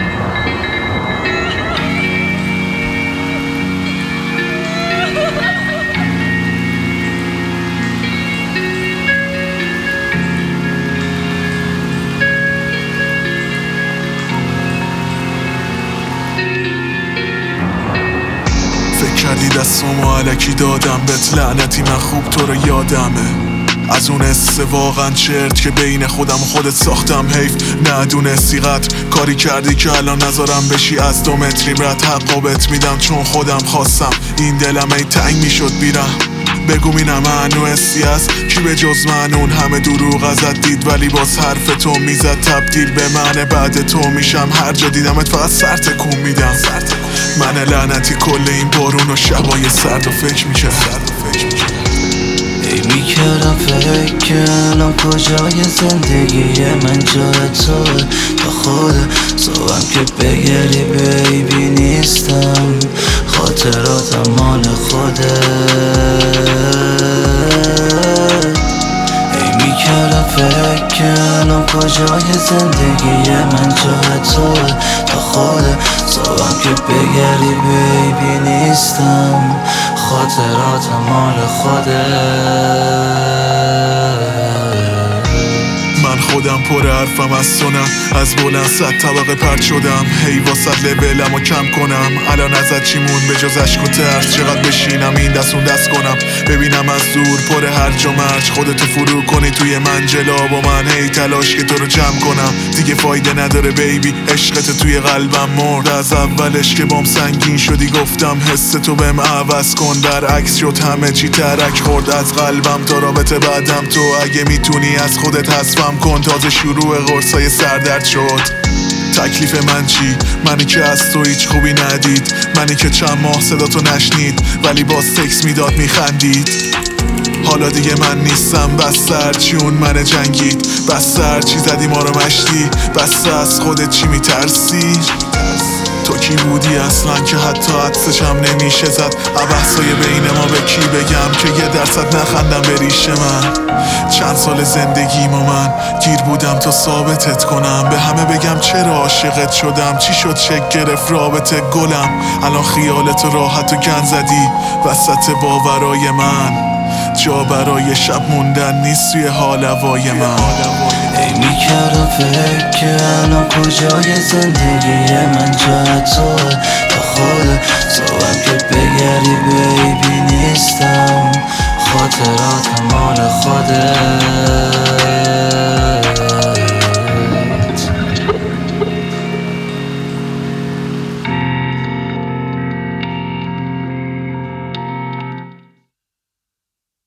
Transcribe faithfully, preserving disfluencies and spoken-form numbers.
کردی دستامو علکی دادم بهت لعنتی، من خوب تو رو یادمه. از اون حسه واقعا چرت که بین خودم و خودت ساختم. حیف ندونستی قدر کاری کردی که الان نذارم بشی از دو متریم رد. حقا بهت میدم چون خودم خواستم، این دلم ای تنگ میشد بیرم. بگو مینم منو حسی هست کی به جز من اون همه دروغ ازت دید، ولی باز حرف تو میزد تبدیل به من بعد تو میشم. هر جا دیدمت فقط سر تکون میدم. من لعنتی کل این بارون و شبای سرد و فکر میکردم ای میکردم فکر که الان کجای زندگی من جای توه. تا خود صبحم که بگری بیبی نیستم، خاطراتم مال خوده. ای میکردم فکر که الان کجای زندگی من جای توه. تا خود صبحم که بگری بیبی نیستم، خاطراتم مال خوده. من خودم پر حرفم از تو نه، از بلند صد طبقه پرت شدم. هی واسد لولمو کم کنم، الان ازت چی مون به جز عشق و ترس؟ چقدر بشینم این دست اون دست کنم، ببینم از دور پر هرج و مرج. خودتو فرو کنی توی منجلا با من، هی تلاش که تو رو جمع کنم. دیگه فایده نداره بیبی، عشقت توی قلبم مرد. از اولش که بام سنگین شدی گفتم حس تو بهم عوض کن، برعکس شد همه چی ترک خورد از قلبم تا رابطه بعدم. تو اگه میتونی از خودت حذفم کن، تازه شروع قرصای سردرد شد. تکلیف من چی؟ منی که از تو هیچ خوبی ندید، منی که چند ماه صدا تو نشنید ولی باز تکس میداد میخندید. حالا دیگه من نیستم، بس هرچی اون من جنگید، بس هرچی زدی ما رو مشتی، بس از خودت چی میترسی؟ تو کی بودی اصلا که حتی حدسشم نمیشه زد؟ بحثای بین ما به کی بگم که یه درصد نخندم به ریش من؟ چند سال زندگیم و من گیر بودم تا ثابتت کنم، به همه بگم چرا عاشقت شدم، چی شد شک گرفت رابطه گلم. الان خیالت راحت و گن زدی وسط باورای من، جا برای شب موندن نیست توی حال هوای من. ای میکردم فکر که الان کجای زندگی من جای توه. تا خود صبحم که بگری